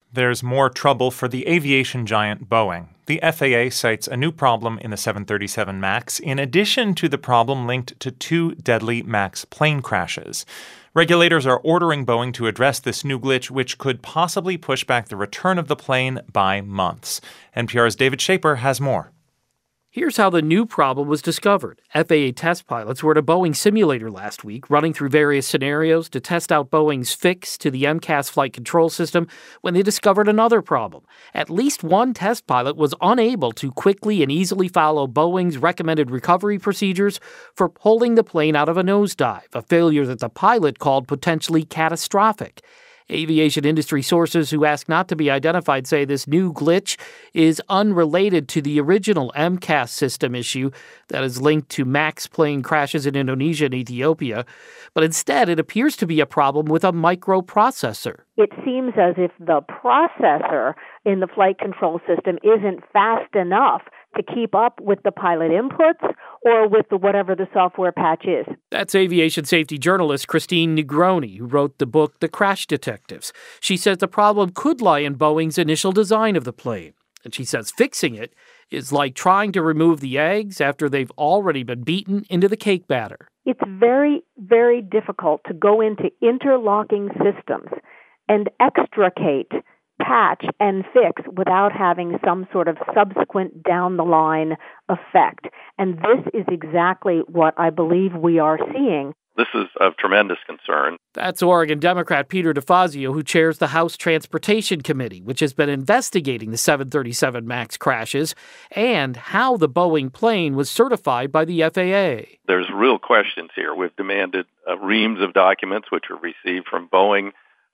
There's more trouble for the aviation giant Boeing. The FAA cites a new problem in the 737 MAX, in addition to the problem linked to 2 deadly MAX plane crashes. Regulators are ordering Boeing to address this new glitch, which could possibly push back the return of the plane by months. NPR's David Shaper has more. Here's how the new problem was discovered. FAA test pilots were at a Boeing simulator last week, running through various scenarios to test out Boeing's fix to the MCAS flight control system when they discovered another problem. At least one test pilot was unable to quickly and easily follow Boeing's recommended recovery procedures for pulling the plane out of a nosedive, a failure that the pilot called potentially catastrophic. Aviation industry sources who ask not to be identified say this new glitch is unrelated to the original MCAS system issue that is linked to MAX plane crashes in Indonesia and Ethiopia, but instead it appears to be a problem with a microprocessor. It seems as if the processor in the flight control system isn't fast enough to keep up with the pilot inputs or with whatever the software patch is. That's aviation safety journalist Christine Negroni, who wrote the book The Crash Detectives. She says the problem could lie in Boeing's initial design of the plane. And she says fixing it is like trying to remove the eggs after they've already been beaten into the cake batter. It's very, very difficult to go into interlocking systems and extricate, patch, and fix without having some sort of subsequent down-the-line effect. And this is exactly what I believe we are seeing. This is of tremendous concern. That's Oregon Democrat Peter DeFazio, who chairs the House Transportation Committee, which has been investigating the 737 MAX crashes and how the Boeing plane was certified by the FAA. There's real questions here. We've demanded reams of documents which were received from Boeing,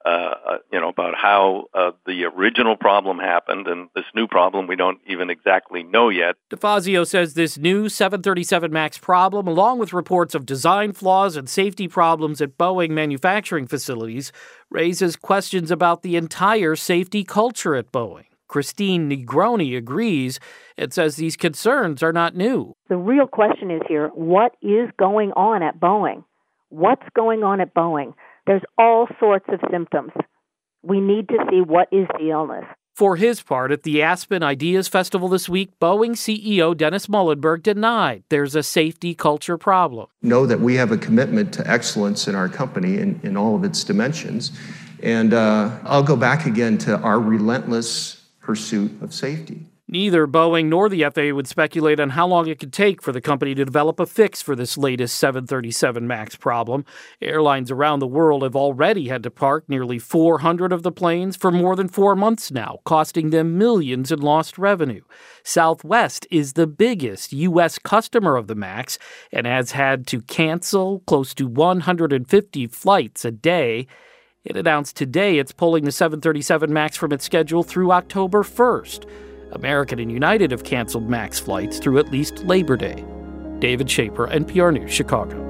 about how the original problem happened, and this new problem we don't even exactly know yet. DeFazio says this new 737 MAX problem, along with reports of design flaws and safety problems at Boeing manufacturing facilities, raises questions about the entire safety culture at Boeing. Christine Negroni agrees and says these concerns are not new. The real question is here, what is going on at Boeing? What's going on at Boeing? There's all sorts of symptoms. We need to see what is the illness. For his part, at the Aspen Ideas Festival this week, Boeing CEO Dennis Muilenburg denied there's a safety culture problem. Know that we have a commitment to excellence in our company in all of its dimensions. And I'll go back again to our relentless pursuit of safety. Neither Boeing nor the FAA would speculate on how long it could take for the company to develop a fix for this latest 737 MAX problem. Airlines around the world have already had to park nearly 400 of the planes for more than 4 months now, costing them millions in lost revenue. Southwest is the biggest U.S. customer of the MAX and has had to cancel close to 150 flights a day. It announced today it's pulling the 737 MAX from its schedule through October 1st. American and United have canceled MAX flights through at least Labor Day. David Shaper, NPR News, Chicago.